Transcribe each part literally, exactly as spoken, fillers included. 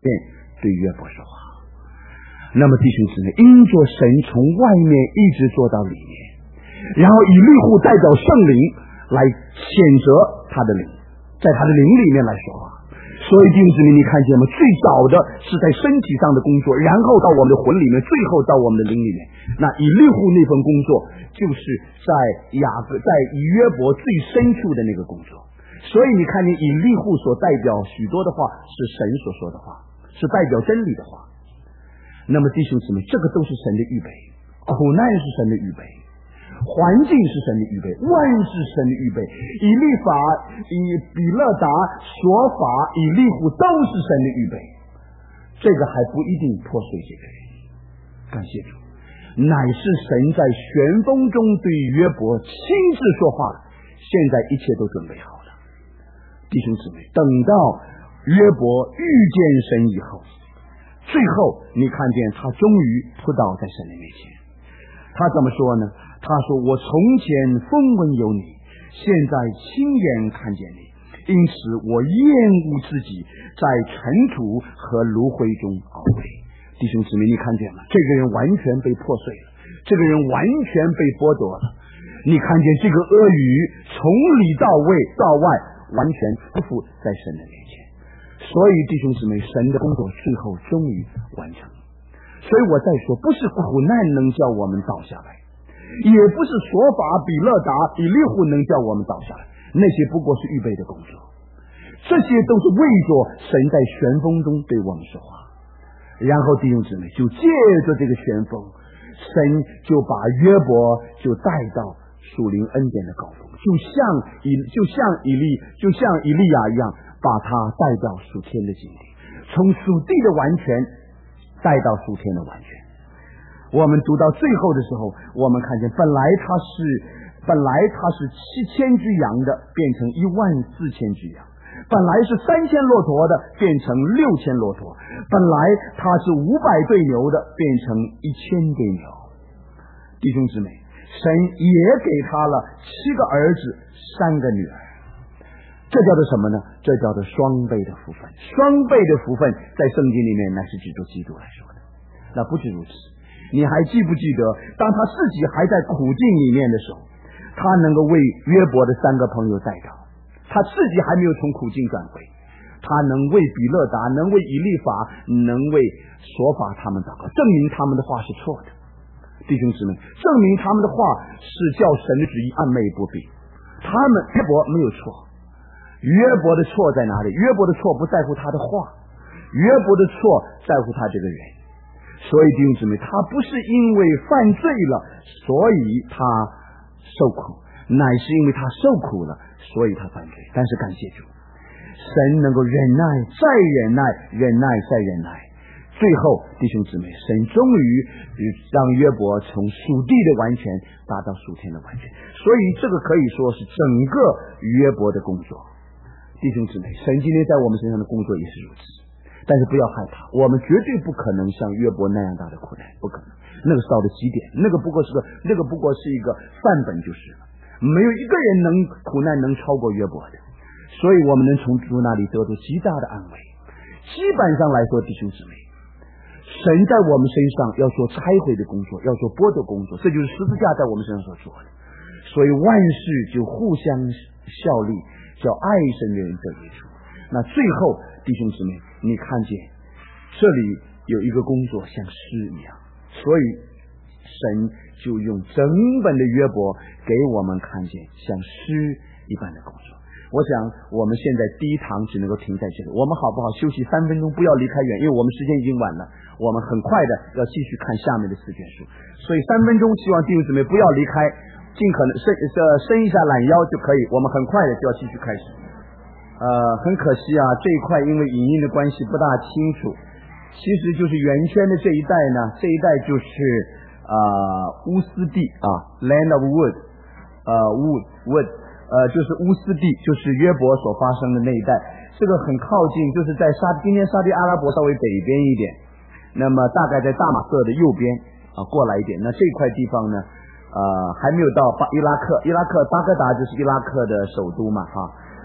便对约伯说话。那么弟兄姊妹，因着神从外面一直做到里面，然后以利户代表圣灵来谴责他的灵，在他的灵里面来说话。所以弟兄姊妹，你看见吗？最早的是在身体上的工作，然后到我们的魂里面，最后到我们的灵里面。那以利户那份工作，就是在雅各在约伯最深处的那个工作。所以你看见以利户所代表许多的话是神所说的话，是代表真理的话。那么弟兄姊妹，这个都是神的预备，苦难是神的预备，环境是神的预备，万事神的预备，以利法、以比勒达、所法、以利户都是神的预备。这个还不一定破碎这个人，感谢主，乃是神在旋风中对约伯亲自说话了，现在一切都准备好了。弟兄姊妹，等到约伯遇见神以后，最后你看见他终于扑倒在神的面前。他怎么说呢？他说，我从前风闻有你，现在亲眼看见你，因此我厌恶自己在尘土和炉灰中熬燹。弟兄姊妹，你看见吗？这个人完全被破碎了，这个人完全被剥夺了。你看见这个阿谀从里到外到外完全匍匐在神的面前。所以弟兄姊妹，神的工作最后终于完成。所以我再说，不是苦难能叫我们倒下来，也不是所法、比勒达、以利户能叫我们倒下来，那些不过是预备的工作，这些都是为着神在旋风中对我们说话。然后弟兄姊妹，就借着这个旋风，神就把约伯就带到属灵恩典的高峰，就像以就像以利就像以利亚一样，把他带到属天的境地，从属地的完全带到属天的完全。我们读到最后的时候，我们看见本来他是本来他是七千只羊的变成一万四千只羊，本来是三千骆驼的变成六千骆驼，本来他是五百对牛的变成一千对牛。弟兄姊妹，神也给他了七个儿子三个女儿，这叫做什么呢？这叫做双倍的福分。双倍的福分在圣经里面乃是指着基督来说的。那不止如此，你还记不记得当他自己还在苦境里面的时候，他能够为约伯的三个朋友代祷，他自己还没有从苦境转回，他能为比勒达，能为以利法，能为所法他们祷告，证明他们的话是错的。弟兄姊妹，证明他们的话是叫神的旨意按昧不比。他们约伯没有错，约伯的错在哪里？约伯的错不在乎他的话，约伯的错在乎他这个人。所以弟兄姊妹，他不是因为犯罪了所以他受苦，乃是因为他受苦了所以他犯罪。但是感谢主，神能够忍耐再忍耐，忍耐再忍耐，最后弟兄姊妹，神终于让约伯从属地的完全达到属天的完全。所以这个可以说是整个约伯的工作。弟兄姊妹，神今天在我们身上的工作也是如此，但是不要害怕，我们绝对不可能像约伯那样大的苦难，不可能。那个是到了极点，那个不过是个那个不过是一个范本就是了，没有一个人能苦难能超过约伯的。所以我们能从主那里得到极大的安慰。基本上来说，弟兄姊妹，神在我们身上要做拆毁的工作，要做剥夺工作，这就是十字架在我们身上所做的。所以万事就互相效力，叫爱神的人得益处。那最后弟兄姊妹，你看见这里有一个工作像诗一样，所以神就用整本的约伯给我们看见像诗一般的工作。我想我们现在第一堂只能够停在这里，我们好不好休息三分钟，不要离开远，因为我们时间已经晚了，我们很快的要继续看下面的四卷书。所以三分钟希望弟兄姊妹不要离开，尽可能伸呃伸一下懒腰就可以，我们很快的就要继续开始。呃，很可惜啊，这一块因为影音的关系不大清楚。其实就是圆圈的这一带呢，这一带就是呃乌斯地啊 ，Land of Wood， 呃 Wood Wood， 呃就是乌斯地，就是约伯所发生的那一带。这个很靠近，就是在沙今天沙地阿拉伯稍微北边一点，那么大概在大马色的右边啊过来一点。那这块地方呢，呃还没有到巴伊拉克，伊拉克巴格达就是伊拉克的首都嘛哈。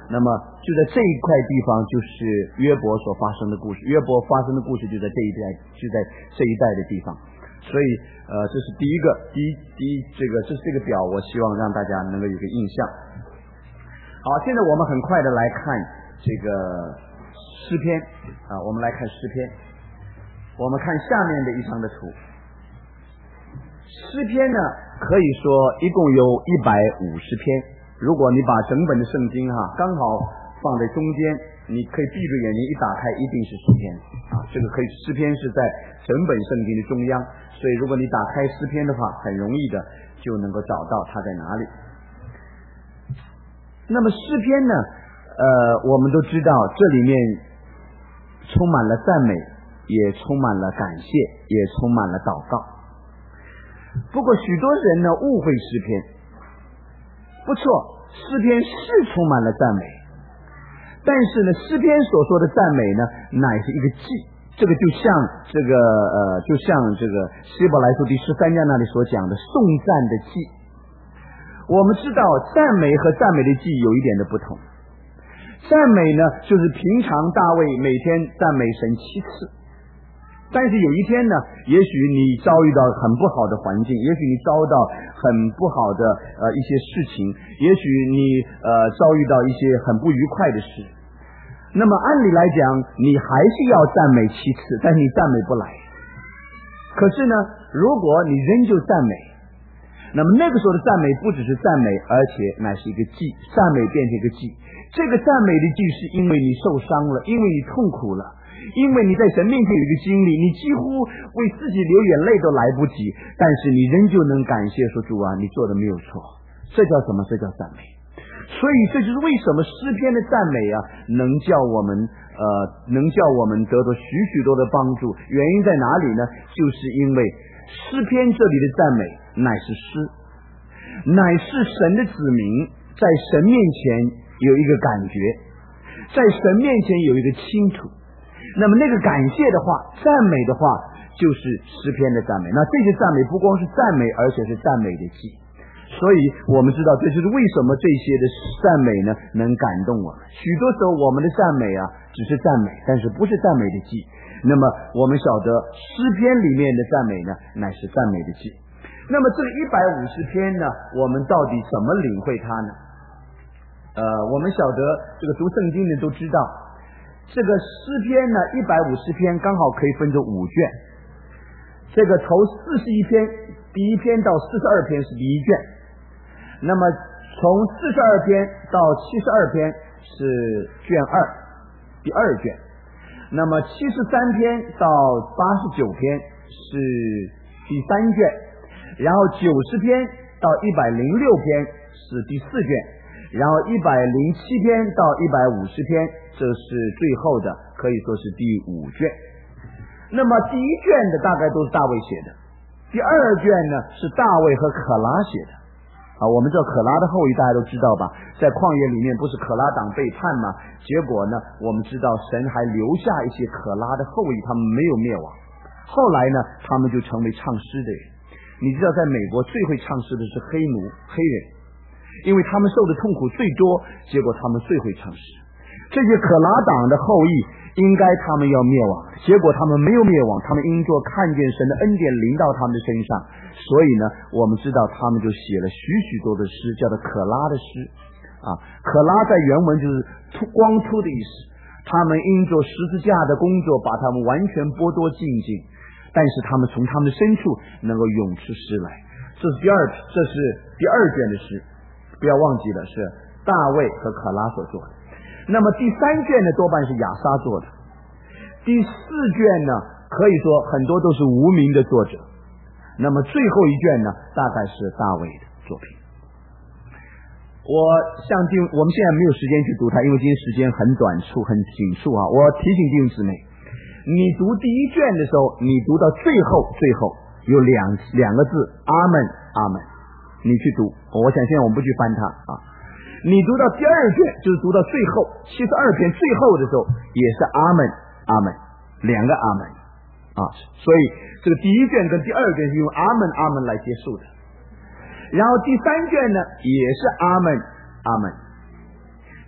那么就在这一块地方，就是约伯所发生的故事。约伯发生的故事就在这一代，就在这一代的地方。所以，呃，这是第一个，第一，第一，这个，这是这个表，我希望让大家能够有个印象。好，现在我们很快的来看这个诗篇啊，我们来看诗篇。我们看下面的一张的图。诗篇呢，可以说一共有一百五十篇。如果你把整本的圣经哈、啊，刚好放在中间，你可以闭着眼睛一打开，一定是诗篇啊。这个可以，诗篇是在整本圣经的中央，所以如果你打开诗篇的话，很容易的就能够找到它在哪里。那么诗篇呢，呃，我们都知道这里面充满了赞美，也充满了感谢，也充满了祷告。不过许多人呢误会诗篇，不错，诗篇是充满了赞美，但是呢，诗篇所说的赞美呢，乃是一个祭，这个就像这个呃，就像这个希伯来书第十三章那里所讲的颂赞的祭。我们知道赞美和赞美的祭有一点的不同。赞美呢，就是平常大卫每天赞美神七次。但是有一天呢，也许你遭遇到很不好的环境，也许你遭到很不好的呃一些事情，也许你呃遭遇到一些很不愉快的事。那么按理来讲，你还是要赞美七次，但是你赞美不来。可是呢，如果你仍旧赞美，那么那个时候的赞美不只是赞美，而且乃是一个祭，赞美变成一个祭。这个赞美的祭是因为你受伤了，因为你痛苦了，因为你在神面前有一个经历，你几乎为自己流眼泪都来不及，但是你仍旧能感谢说，主啊，你做的没有错。这叫什么？这叫赞美。所以这就是为什么诗篇的赞美啊，能叫我们呃，能叫我们得到许许多的帮助。原因在哪里呢？就是因为诗篇这里的赞美乃是诗，乃是神的子民在神面前有一个感觉，在神面前有一个倾吐。那么那个感谢的话，赞美的话，就是诗篇的赞美。那这些赞美不光是赞美，而且是赞美的祭。所以我们知道，这就是为什么这些的赞美呢能感动我们。许多时候我们的赞美啊只是赞美，但是不是赞美的祭。那么我们晓得诗篇里面的赞美呢乃是赞美的祭。那么这个一百五十篇呢，我们到底怎么领会它呢？呃，我们晓得这个读圣经的都知道，这个诗篇呢一百五十篇刚好可以分作五卷。这个头四十一篇，第一篇到四十二篇是第一卷。那么从四十二篇到七十二篇是卷二，第二卷。那么七十三篇到八十九篇是第三卷，然后九十篇到一百零六篇是第四卷，然后一百零七篇到一百五十篇，这是最后的，可以说是第五卷。那么第一卷的大概都是大卫写的，第二卷呢是大卫和可拉写的。啊，我们知道可拉的后裔大家都知道吧，在旷野里面不是可拉党背叛吗？结果呢，我们知道神还留下一些可拉的后裔，他们没有灭亡。后来呢，他们就成为唱诗的人。你知道在美国最会唱诗的是黑奴黑人，因为他们受的痛苦最多，结果他们最会唱诗。这些可拉党的后裔应该他们要灭亡，结果他们没有灭亡，他们因着看见神的恩典临到他们的身上，所以呢，我们知道他们就写了许许多的诗，叫做可拉的诗啊。可拉在原文就是秃光秃的意思，他们因着十字架的工作把他们完全剥夺净尽，但是他们从他们的深处能够涌出诗来。这是第二，这是第二卷的诗，不要忘记了，是大卫和可拉所做的。那么第三卷呢，多半是亚撒做的。第四卷呢，可以说很多都是无名的作者。那么最后一卷呢，大概是大卫的作品。我向弟兄，我们现在没有时间去读它，因为今天时间很短促，很紧促啊。我提醒弟兄姊妹，你读第一卷的时候，你读到最后，最后有两两个字，阿门，阿门，你去读。我想现在我们不去翻它啊。你读到第二卷，就是读到最后七十二篇最后的时候，也是阿门，阿门，两个阿门啊。所以这个第一卷跟第二卷是用阿门阿门来结束的，然后第三卷呢也是阿门阿门。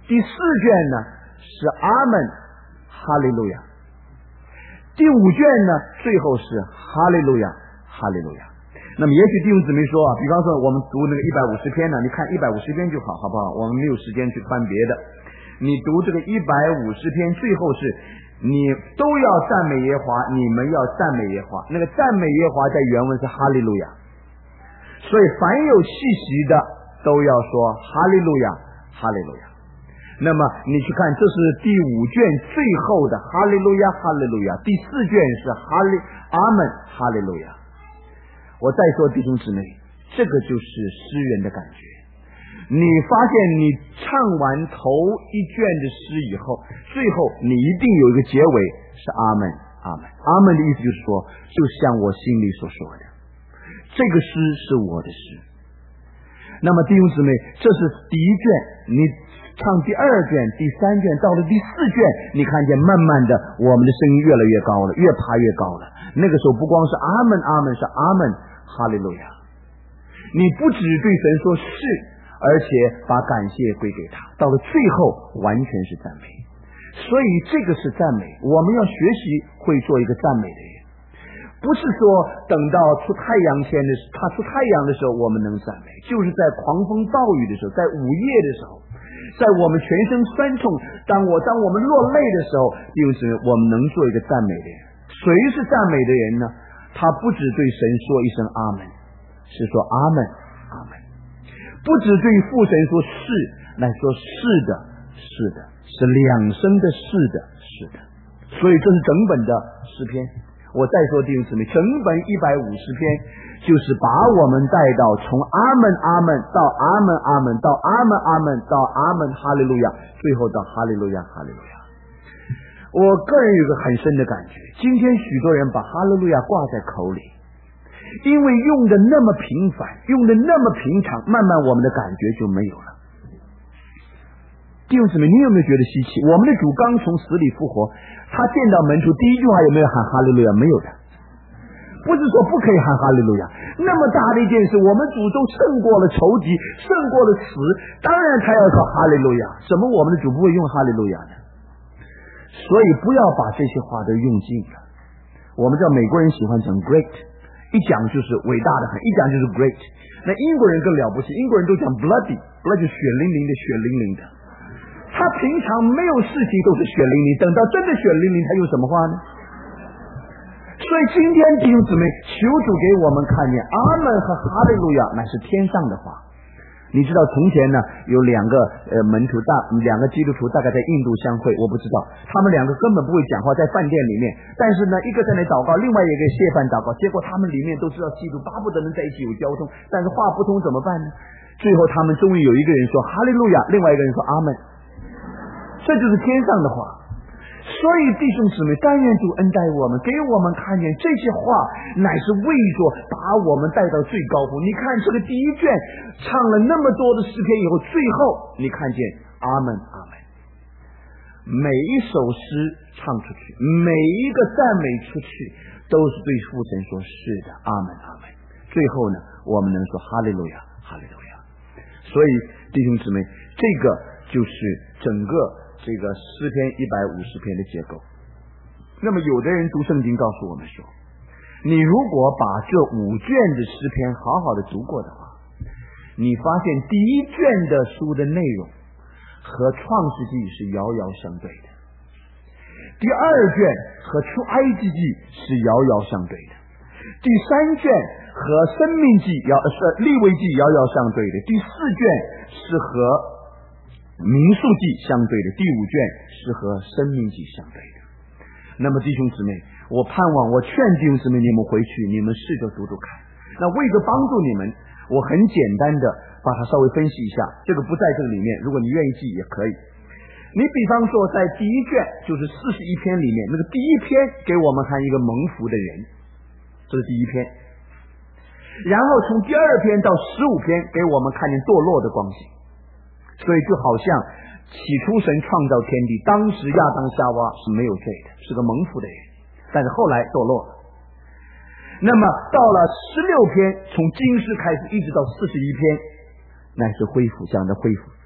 第四卷呢是阿门哈利路亚，第五卷呢最后是哈利路亚哈利路亚。那么也许弟兄姊妹说啊，比方说我们读那个一百五十篇呢，你看一百五十篇就好，好不好？我们没有时间去翻别的。你读这个一百五十篇，最后是你都要赞美耶和华，你们要赞美耶和华。那个赞美耶和华在原文是哈利路亚，所以凡有气息的都要说哈利路亚哈利路亚。那么你去看，这是第五卷最后的哈利路亚哈利路亚，第四卷是哈利阿门哈利路亚。我再说弟兄姊妹，这个就是诗人的感觉。你发现你唱完头一卷的诗以后，最后你一定有一个结尾是阿门阿门阿门的意思就是说，就像我心里所说的，这个诗是我的诗。那么弟兄姊妹，这是第一卷，你唱第二卷第三卷，到了第四卷，你看见慢慢的我们的声音越来越高了，越爬越高了。那个时候不光是阿门阿门，是阿门哈利路亚。你不只对神说是，而且把感谢归给他，到了最后完全是赞美。所以这个是赞美，我们要学习会做一个赞美的人，不是说等到出太阳前的他出太阳的时候我们能赞美，就是在狂风暴雨的时候，在午夜的时候，在我们全身酸痛，当我当我们落泪的时候，就是我们能做一个赞美的人。谁是赞美的人呢？他不只对神说一声阿门，是说阿门阿门，不只对父神说是，来说是的是的，是两声的是的是的。所以这是整本的诗篇。我再说弟兄姊妹，整本一百五十篇就是把我们带到从阿门阿门到阿门阿门到阿门阿门到阿门哈利路亚，最后到哈利路亚哈利路亚。我个人有个很深的感觉，今天许多人把哈利路亚挂在口里，因为用的那么频繁，用的那么平常，慢慢我们的感觉就没有了。弟兄姊妹，你有没有觉得稀奇？我们的主刚从死里复活，他见到门徒第一句话有没有喊哈利路亚？没有的。不是说不可以喊哈利路亚，那么大的一件事，我们主都胜过了仇敌，胜过了死，当然他要说哈利路亚。什么我们的主不会用哈利路亚呢？所以不要把这些话都用尽了。我们知道美国人喜欢讲 great， 一讲就是伟大的很，一讲就是 great。 那英国人更了不起，英国人都讲 bloody， bloody 血淋淋的血淋淋的。他平常没有事情都是血淋淋，等到真的血淋淋他用什么话呢？所以今天弟兄姊妹，求主给我们看见阿门和哈利路亚乃是天上的话。你知道从前呢有两个呃门徒大两个基督徒大概在印度相会，我不知道他们两个根本不会讲话，在饭店里面，但是呢一个在那祷告，另外一个谢饭祷告，结果他们里面都知道基督巴不得能在一起有交通，但是话不通怎么办呢？最后他们终于有一个人说哈利路亚，另外一个人说阿门，这就是天上的话。所以弟兄姊妹，但愿主恩待我们，给我们看见这些话乃是为着把我们带到最高峰。你看这个第一卷唱了那么多的诗篇以后，最后你看见阿门阿门，每一首诗唱出去，每一个赞美出去，都是对父神说是的，阿门阿门。最后呢我们能说哈利路亚哈利路亚。所以弟兄姊妹，这个就是整个这个诗篇一百五十篇的结构。那么有的人读圣经告诉我们说，你如果把这五卷的诗篇好好的读过的话，你发现第一卷的书的内容和创世纪是遥遥相对的，第二卷和出埃及记是遥遥相对的，第三卷和生命记遥是利未记遥遥相对的，第四卷是和民数记相对的，第五卷是和生命记相对的。那么弟兄姊妹，我盼望我劝弟兄姊妹，你们回去你们试着读读看。那为了帮助你们，我很简单的把它稍微分析一下，这个不在这个里面，如果你愿意记也可以。你比方说在第一卷就是四十一篇里面，那个第一篇给我们看一个蒙福的人，这是第一篇。然后从第二篇到十五篇给我们看见堕落的光景。所以就好像起初神创造天地，当时亚当夏娃是没有罪的，是个蒙福的人，但是后来堕落了。那么到了十六篇，从经师开始一直到四十一篇，乃是恢复，讲的恢复。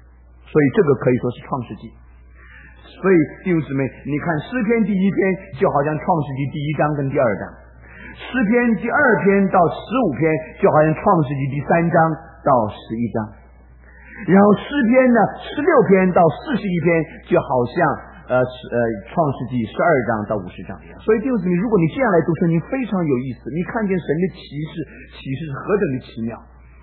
所以这个可以说是创世纪。所以弟兄姊妹，你看诗篇第一篇就好像创世纪第一章跟第二章，诗篇第二篇到十五篇就好像创世纪第三章到十一章，然后诗篇呢十六篇到四十一篇就好像呃呃创世纪十二章到五十章一样。所以弟兄姊妹，如果你这样来读圣经，非常有意思，你看见神的启示，启示是何等的奇妙。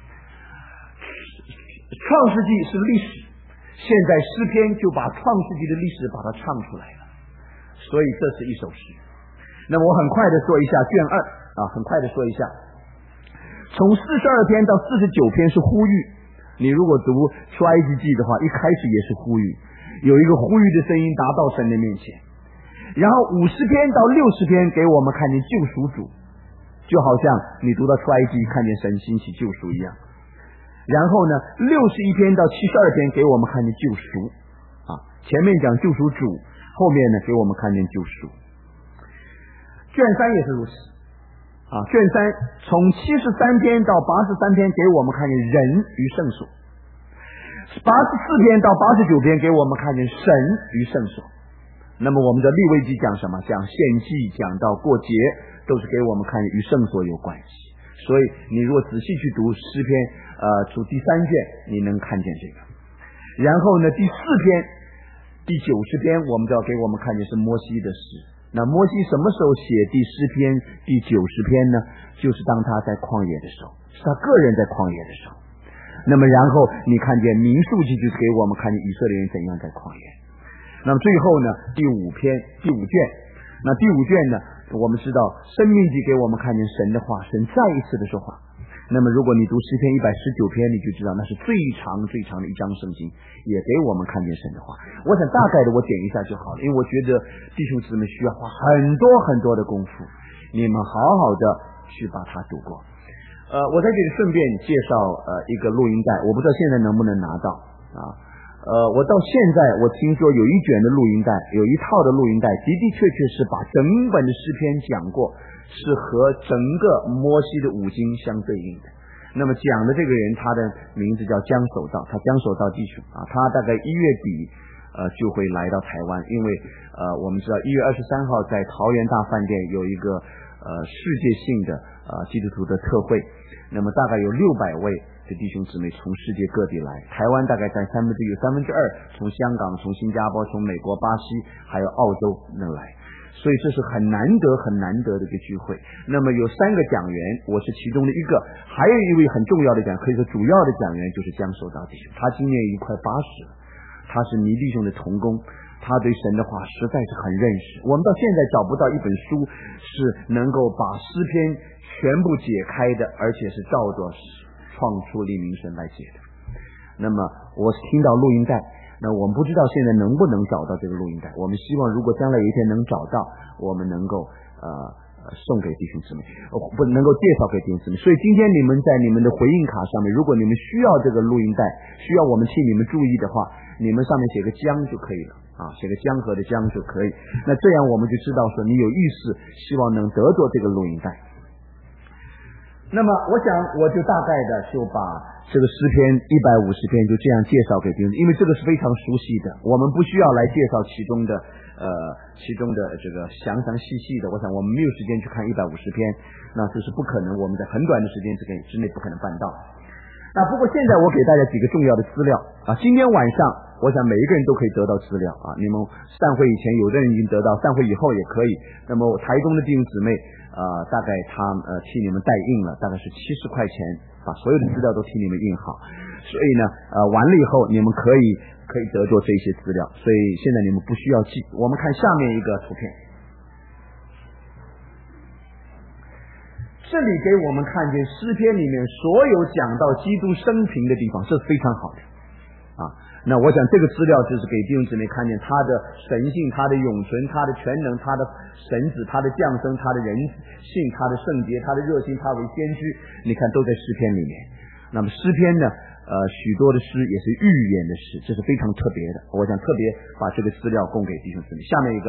创世纪是历史，现在诗篇就把创世纪的历史把它唱出来了，所以这是一首诗。那么我很快的说一下卷二啊，很快的说一下，从四十二篇到四十九篇是呼吁。你如果读出埃及记的话，一开始也是呼吁，有一个呼吁的声音达到神的面前。然后五十篇到六十篇给我们看见救赎主，就好像你读到出埃及看见神兴起救赎一样。然后呢，六十一篇到七十二篇给我们看见救赎啊，前面讲救赎主，后面呢给我们看见救赎。卷三也是如此啊，卷三从七十三篇到八十三篇给我们看见人与圣所，八十四篇到八十九篇给我们看见神与圣所。那么我们的利未记讲什么？讲献祭，讲到过节，都是给我们看见与圣所有关系。所以你如果仔细去读诗篇呃，读第三卷，你能看见这个。然后呢，第四篇第九十篇我们就要给我们看见是摩西的诗。那摩西什么时候写第诗篇第九十篇呢？就是当他在旷野的时候，是他个人在旷野的时候。那么然后你看见民数记就是给我们看见以色列人怎样在旷野。那么最后呢，第五篇第五卷，那第五卷呢，我们知道申命记给我们看见神的话，神再一次的说话。那么如果你读诗篇一百十九篇，你就知道那是最长最长的一章圣经，也给我们看见神的话。我想大概的我点一下就好了，因为我觉得弟兄姊妹需要花很多很多的功夫，你们好好的去把它读过。呃，我在这里顺便介绍呃一个录音带，我不知道现在能不能拿到啊。呃，我到现在我听说有一卷的录音带，有一套的录音带，的的确确是把整本的诗篇讲过，是和整个摩西的五经相对应的。那么讲的这个人，他的名字叫江守道，他江守道弟兄啊，他大概一月底呃就会来到台湾，因为呃我们知道一月二十三号在桃园大饭店有一个呃世界性的呃基督徒的特会，那么大概有六百位的弟兄姊妹从世界各地来，台湾大概占三分之一，有三分之二从香港、从新加坡、从美国、巴西还有澳洲能来，所以这是很难得很难得的一个聚会。那么有三个讲员，我是其中的一个，还有一位很重要的讲，可以说主要的讲员就是江守道弟兄，他今年已经快八十了，他是倪弟兄的同工，他对神的话实在是很认识。我们到现在找不到一本书是能够把诗篇全部解开的，而且是照着创出黎明神来解的。那么我听到录音带，那我们不知道现在能不能找到这个录音带，我们希望如果将来有一天能找到，我们能够呃送给弟兄姊妹，不能够介绍给弟兄姊妹。所以今天你们在你们的回应卡上面，如果你们需要这个录音带，需要我们替你们注意的话，你们上面写个江就可以了啊，写个江河的江就可以。那这样我们就知道说你有意识，希望能得着这个录音带。那么我想我就大概的就把这个诗篇一百五十篇就这样介绍给弟兄，因为这个是非常熟悉的，我们不需要来介绍其中的呃其中的这个详详细细的，我想我们没有时间去看一百五十篇，那这是不可能，我们在很短的时间之内之内不可能办到。那不过现在我给大家几个重要的资料啊，今天晚上我想每一个人都可以得到资料啊，你们散会以前有的人已经得到，散会以后也可以。那么台中的弟兄姊妹呃，大概他呃替你们代印了，大概是七十块钱，把所有的资料都替你们印好。所以呢，呃，完了以后你们可以可以得着这些资料，所以现在你们不需要记。我们看下面一个图片，这里给我们看见诗篇里面所有讲到基督生平的地方，这是非常好的啊。那我想这个资料就是给弟兄姊妹看见他的神性，他的永存，他的全能，他的神子，他的降生，他的人性，他的圣洁，他的热心，他为先知，你看都在诗篇里面。那么诗篇呢呃，许多的诗也是预言的诗，这是非常特别的，我想特别把这个资料供给弟兄姊妹。下面一个，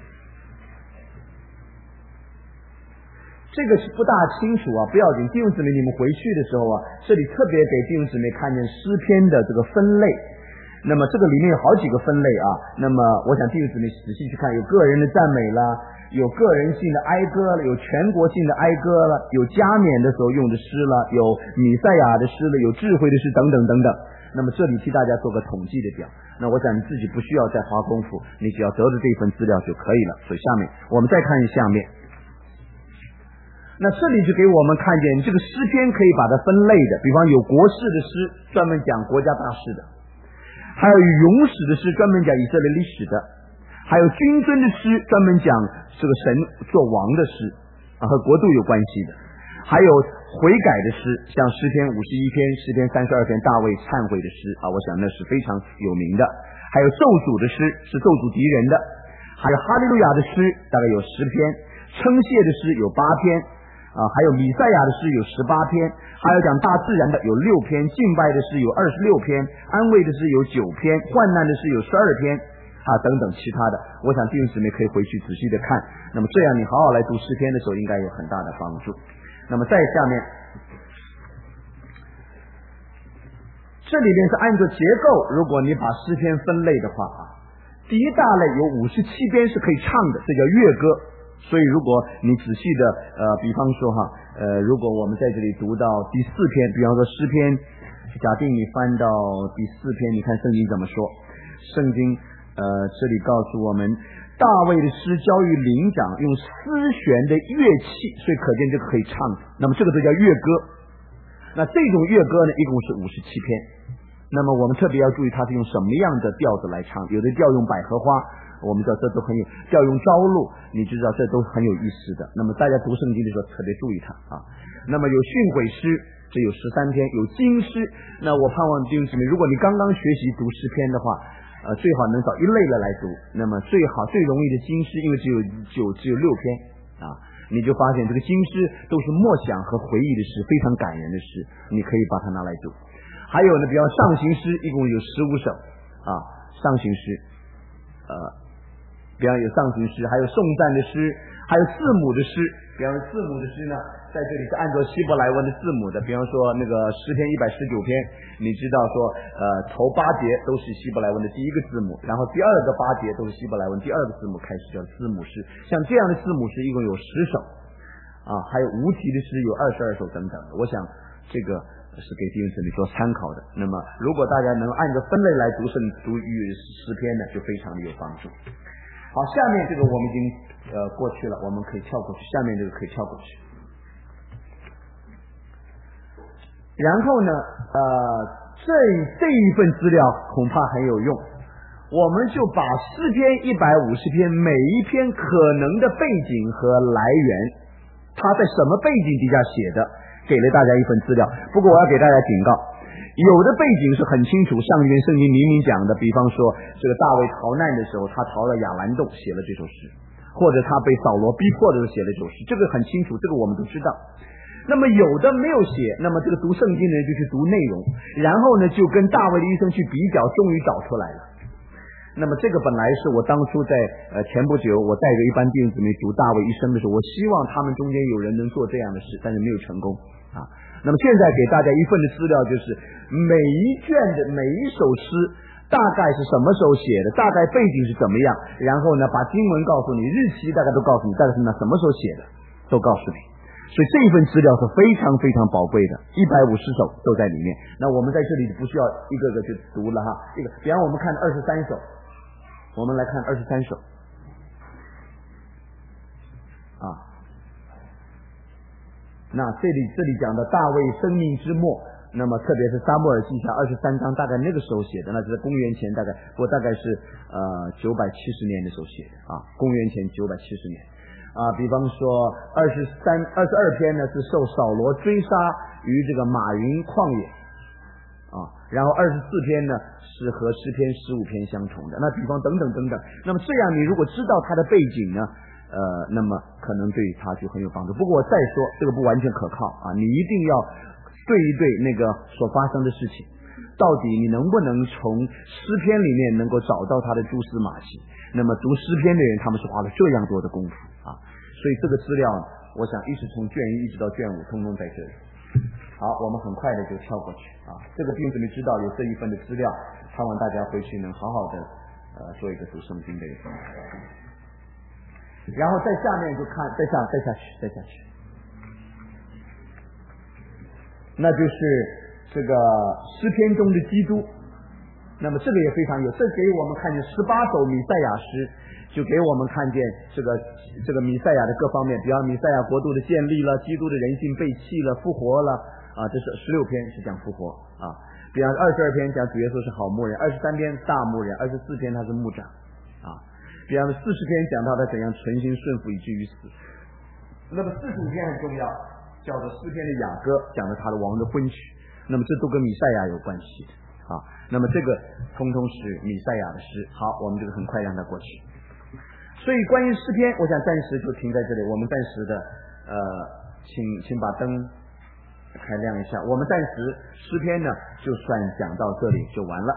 这个是不大清楚啊，不要紧，弟兄姊妹你们回去的时候啊，这里特别给弟兄姊妹看见诗篇的这个分类。 那么这个里面有好几个分类啊，那么我想弟兄姊妹仔细去看，有个人的赞美啦，有个人性的哀歌了，有全国性的哀歌了，有加冕的时候用的诗了，有弥赛亚的诗了，有智慧的诗等等等等。那么这里替大家做个统计的表，那我想你自己不需要再花功夫，你只要得着这份资料就可以了。所以下面我们再看下面，那这里就给我们看见这个诗篇可以把它分类的，比方有国事的诗，专门讲国家大事的，还有勇士的诗，专门讲以色列历史的，还有君尊的诗，专门讲这个神做王的诗啊，和国度有关系的，还有悔改的诗，像诗篇五十一篇、诗篇三十二篇大卫忏悔的诗啊，我想那是非常有名的。还有咒诅的诗，是咒诅敌人的，还有哈利路亚的诗，大概有十篇，称谢的诗有八篇啊，还有弥赛亚的诗有十八篇，还有讲大自然的有六篇，敬拜的诗有二十六篇，安慰的诗有九篇，患难的诗有十二篇啊，等等其他的。我想弟兄姊妹可以回去仔细的看，那么这样你好好来读诗篇的时候，应该有很大的帮助。那么在下面，这里面是按照结构，如果你把诗篇分类的话啊，第一大类有五十七篇是可以唱的，这叫乐歌。所以如果你仔细的呃，比方说哈，呃，如果我们在这里读到第四篇，比方说诗篇，假定你翻到第四篇，你看圣经怎么说？圣经呃这里告诉我们，大卫的诗交于伶长，用丝弦的乐器，所以可见这个可以唱的。那么这个就叫乐歌。那这种乐歌呢，一共是五十七篇。那么我们特别要注意，它是用什么样的调子来唱？有的调用百合花，我们知道这都很有；调用朝露，你知道这都很有意思的。那么大家读圣经的时候特别注意它啊。那么有训诲诗，这有十三篇；有经诗。那我盼望弟兄姊妹，如果你刚刚学习读诗篇的话，呃，最好能找一类的来读。那么最好最容易的经诗，因为只有九只有六篇啊，你就发现这个经诗都是默想和回忆的诗，非常感人的诗，你可以把它拿来读。还有呢，比方上行诗，一共有十五首啊，上行诗，呃，比方有上行诗，还有颂赞的诗，还有字母的诗。比方字母的诗呢，在这里是按照希伯来文的字母的，比方说那个诗篇一百十九篇，你知道说呃头八节都是希伯来文的第一个字母，然后第二个八节都是希伯来文第二个字母开始叫字母诗。像这样的字母诗一共有十首啊，还有无题的诗有二十二首等等。我想这个是给弟兄姊妹做参考的。那么如果大家能按照分类来读圣读与诗篇呢，就非常的有帮助。好，下面这个我们已经呃过去了，我们可以跳过去，下面这个可以跳过去。然后呢，呃，这这一份资料恐怕很有用，我们就把诗篇一百五十篇每一篇可能的背景和来源，它在什么背景底下写的，给了大家一份资料。不过我要给大家警告，有的背景是很清楚，上一篇圣经明明讲的，比方说这个大卫逃难的时候，他逃了亚兰洞写了这首诗，或者他被扫罗逼迫的时候写了这首诗，这个很清楚，这个我们都知道。那么有的没有写，那么这个读圣经的人就去读内容，然后呢就跟大卫的一生去比较，终于找出来了。那么这个本来是我当初在呃前不久我带着一班弟兄姊妹读大卫一生的时候，我希望他们中间有人能做这样的事，但是没有成功啊。那么现在给大家一份的资料，就是每一卷的每一首诗大概是什么时候写的，大概背景是怎么样，然后呢把经文告诉你，日期大概都告诉你，大概是呢什么时候写的都告诉你。所以这一份资料是非常非常宝贵的，一百五十首都在里面。那我们在这里不需要一个个去读了哈，这个比方我们看二十三首，我们来看二十三首啊。那这里这里讲的大卫生命之末，那么特别是撒母耳记下二十三章，大概那个时候写的，那就是公元前大概不过大概是呃九百七十年的时候写的啊，公元前九百七十年。啊，比方说二十三、二十二篇呢是受扫罗追杀于这个马云旷野啊，然后二十四篇呢是和诗篇十五篇相同的。那比方等等等等，那么这样你如果知道它的背景呢，呃，那么可能对他就很有帮助。不过我再说，这个不完全可靠啊，你一定要对一对那个所发生的事情，到底你能不能从诗篇里面能够找到它的蛛丝马迹。那么读诗篇的人，他们是花了这样多的功夫啊，所以这个资料我想一直从卷一一直到卷五通通在这里。好，我们很快的就跳过去啊，这个并不知道有这一份的资料。 盼望大家回去能好好的呃做一个读圣经的人。然后在下面就看再下再下去再下去，那就是这个诗篇中的基督。那么这个也非常有，这给我们看见十八首弥赛亚诗，就给我们看见这个这个弥赛亚的各方面，比方弥赛亚国度的建立了，基督的人性被弃了，复活了啊，这是十六篇是讲复活啊，比方二十二篇讲主耶稣是好牧人，二十三篇大牧人，二十四篇他是牧长啊，比方四十篇讲到他怎样存心顺服以至于死。那么四十五篇很重要，叫做诗篇的雅歌，讲的他的王的婚娶，那么这都跟弥赛亚有关系的啊。那么这个通通是弥赛亚的诗。好，我们这个很快让它过去。所以关于诗篇，我想暂时就停在这里。我们暂时的呃，请请把灯开亮一下。我们暂时诗篇呢，就算讲到这里就完了。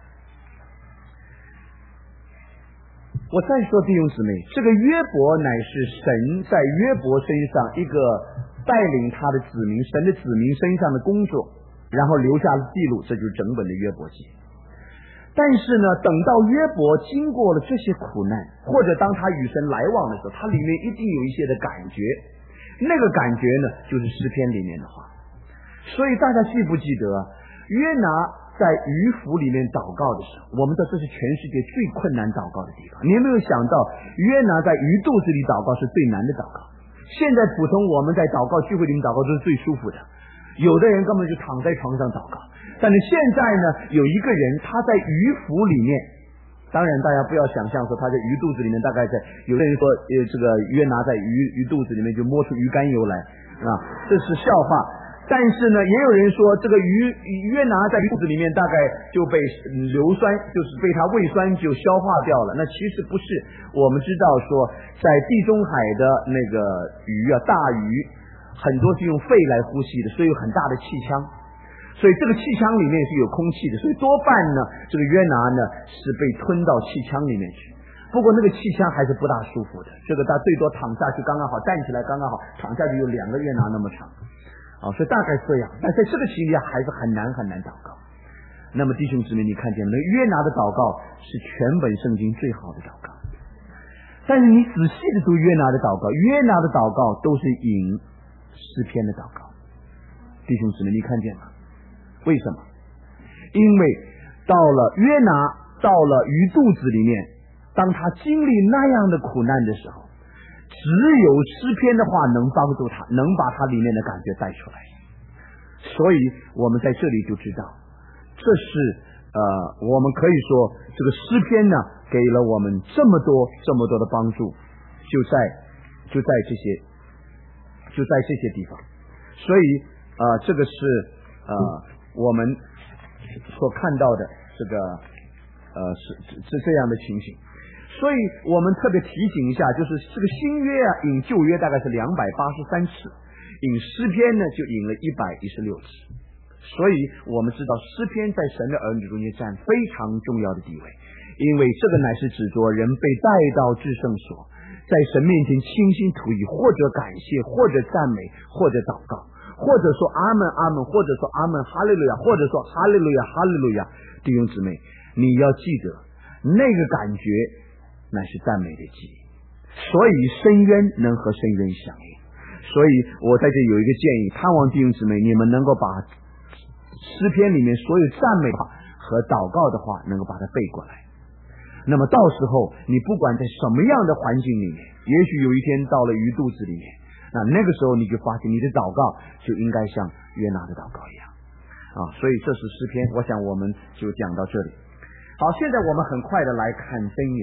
我再说弟兄姊妹，这个约伯乃是神在约伯身上一个带领他的子民，神的子民身上的工作，然后留下了记录，这就是整本的约伯记。但是呢，等到约伯经过了这些苦难，或者当他与神来往的时候，他里面一定有一些的感觉，那个感觉呢，就是诗篇里面的话。所以大家记不记得约拿在鱼腹里面祷告的时候，我们知道这是全世界最困难祷告的地方。你有没有想到约拿在鱼肚子里祷告是最难的祷告？现在普通我们在祷告聚会里面祷告都是最舒服的，有的人根本就躺在床上祷告。但是现在呢，有一个人他在鱼腹里面，当然大家不要想象说他在鱼肚子里面，大概在有的人说呃这个约拿在鱼鱼肚子里面就摸出鱼肝油来啊，这是笑话。但是呢，也有人说这个鱼约拿在肚子里面大概就被硫酸，就是被它胃酸就消化掉了。那其实不是，我们知道说在地中海的那个鱼啊，大鱼很多是用肺来呼吸的，所以有很大的气腔，所以这个气腔里面是有空气的，所以多半呢这个约拿呢是被吞到气腔里面去。不过那个气腔还是不大舒服的，这个他最多躺下去刚刚好，站起来刚刚好，躺下去有两个约拿那么长啊，所以大概这样。但在这个期间还是很难很难祷告。那么弟兄姊妹，你看见没？约拿的祷告是全本圣经最好的祷告。但是你仔细的读约拿的祷告，约拿的祷告都是引诗篇的祷告。弟兄姊妹，你看见吗？为什么？因为到了约拿到了鱼肚子里面，当他经历那样的苦难的时候，只有诗篇的话能帮助他，能把他里面的感觉带出来。所以我们在这里就知道，这是呃，我们可以说这个诗篇呢，给了我们这么多这么多的帮助，就在就在这些就在这些地方。所以呃，这个是呃我们所看到的这个呃是是这样的情形。所以我们特别提醒一下，就是这个新约啊，引旧约大概是两百八十三次，引诗篇呢就引了一百一十六次。所以我们知道诗篇在神的儿女中间占非常重要的地位，因为这个乃是指着人被带到至圣所，在神面前倾心吐意，或者感谢，或者赞美，或者祷告，或者说阿门阿门，或者说阿门哈利路亚，或者说哈利路亚哈利路亚。弟兄姊妹，你要记得那个感觉乃是赞美的记忆，所以深渊能和深渊响应。所以我在这有一个建议，盼望弟兄姊妹你们能够把诗篇里面所有赞美话和祷告的话能够把它背过来。那么到时候你不管在什么样的环境里面，也许有一天到了鱼肚子里面，那那个时候你就发现你的祷告就应该像约拿的祷告一样啊。所以这是诗篇，我想我们就讲到这里。好，现在我们很快的来看箴言。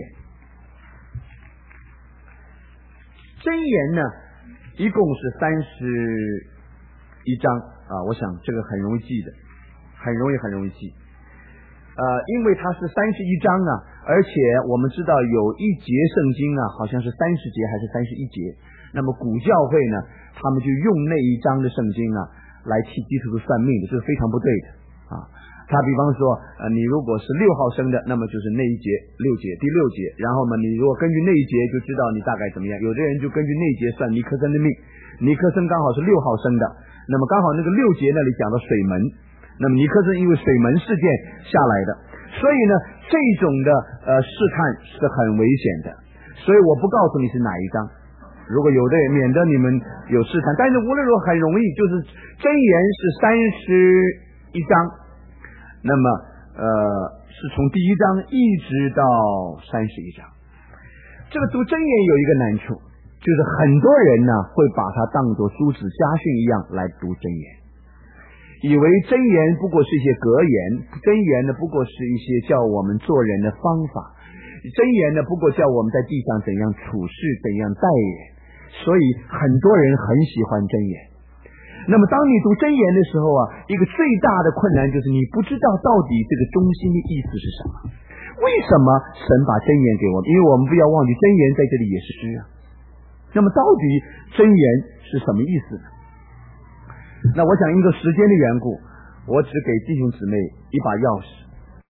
箴言呢一共是三十一章啊，我想这个很容易记的，很容易很容易记。呃，因为它是三十一章啊，而且我们知道有一节圣经啊，好像是三十节还是三十一节。那么古教会呢，他们就用那一章的圣经啊来替基督徒算命的，这是非常不对的啊。他比方说呃，你如果是六号生的，那么就是那一节六节第六节，然后呢你如果根据那一节就知道你大概怎么样。有的人就根据那一节算尼克森的命，尼克森刚好是六号生的，那么刚好那个六节那里讲到水门，那么尼克森因为水门事件下来的， 所以呢，这种的呃试探是很危险的，所以我不告诉你是哪一章，如果有的免得你们有试探，但是无论如何很容易，就是箴言是三十一章，那么呃是从第一章一直到三十一章。这个读箴言有一个难处，就是很多人呢会把它当作诸子家训一样来读箴言，以为箴言不过是一些格言，箴言呢不过是一些叫我们做人的方法，箴言呢不过叫我们在地上怎样处事，怎样待人，所以很多人很喜欢箴言。那么当你读箴言的时候啊，一个最大的困难就是你不知道到底这个中心的意思是什么。为什么神把箴言给我们？因为我们不要忘记，箴言在这里也是诗啊。那么到底箴言是什么意思呢？那我想因为时间的缘故，我只给弟兄姊妹一把钥匙，